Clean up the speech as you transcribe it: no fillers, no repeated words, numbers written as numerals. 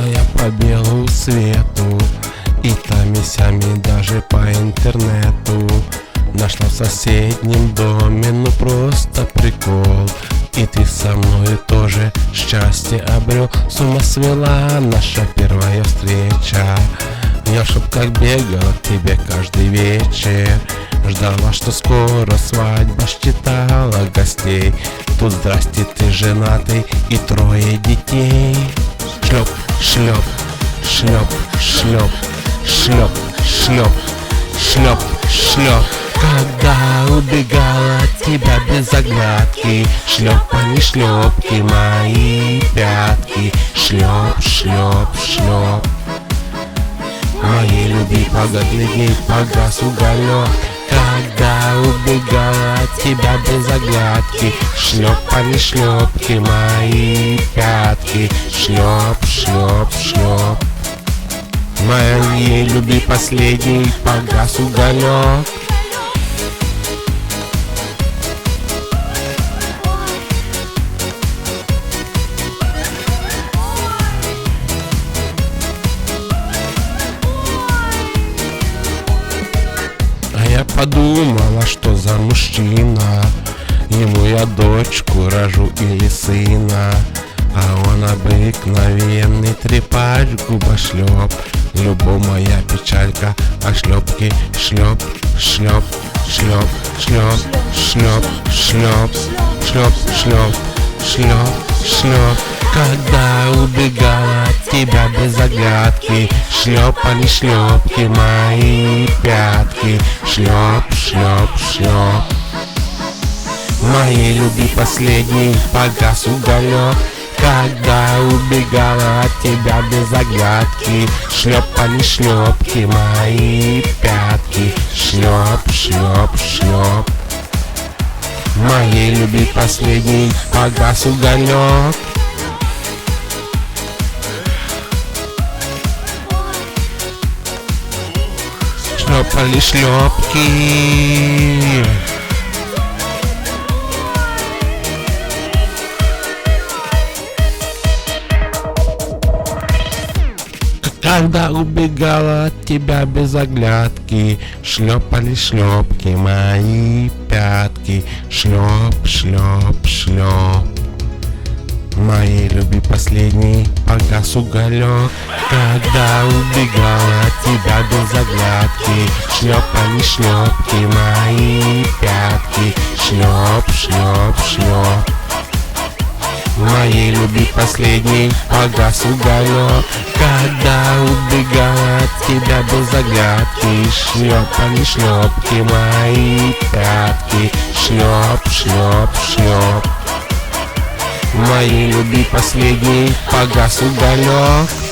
я по белу свету, и там и сями даже по интернету. Нашла в соседнем доме, ну просто прикол. И ты со мной тоже счастье обрел. С ума свела наша первая встреча. Я чтоб как бегала к тебе каждый вечер. Ждала, что скоро свадьба, считала гостей. Тут здрасте, ты женатый и 3 детей. Шлеп, шлеп, шлеп, шлеп, шлеп, шлеп, шлеп, шлеп. Когда убегала от тебя без оглядки, шлепали шлепки мои пятки. Шлеп, шлеп, шлеп. Моей любви погодный погас уголек. Когда убегала от тебя без оглядки, шлепали шлепки мои пятки. Шлеп, шлеп, шлеп. Моей любви последний погас уголек. Я подумала, что за мужчина, ему я дочку рожу или сына, а он обыкновенный трепач, губошлеп. Любовь моя печалька, а шлепки шлеп, шлеп, шлеп, шлеп, шлеп, шлеп, шлеп, шлеп, шлеп, шлеп. Когда убегала от тебя без оглядки, шлепали шлепки мои пятки. Шлеп, шлеп, шлеп. Моей любви последний погас уголек. Когда убегала от тебя без оглядки, шлепали шлепки мои пятки. Шлеп, шлеп, шлеп. Моей любви последний погас уголек. Шлепали шлепки. Когда убегала от тебя без оглядки, шлепали шлепки мои пятки. Шлеп, шлеп, шлеп. Моей любви последний погас уголек. Когда убегала от тебя без оглядки, шлепали шлепки мои пятки. Шлеп, шлеп, шлеп. Моей любви последний погас уголек. Когда убегала от тебя без оглядки, шлепали шлепки мои пятки. Шлеп, шлеп, шлеп. Моей любви последний погас уголек.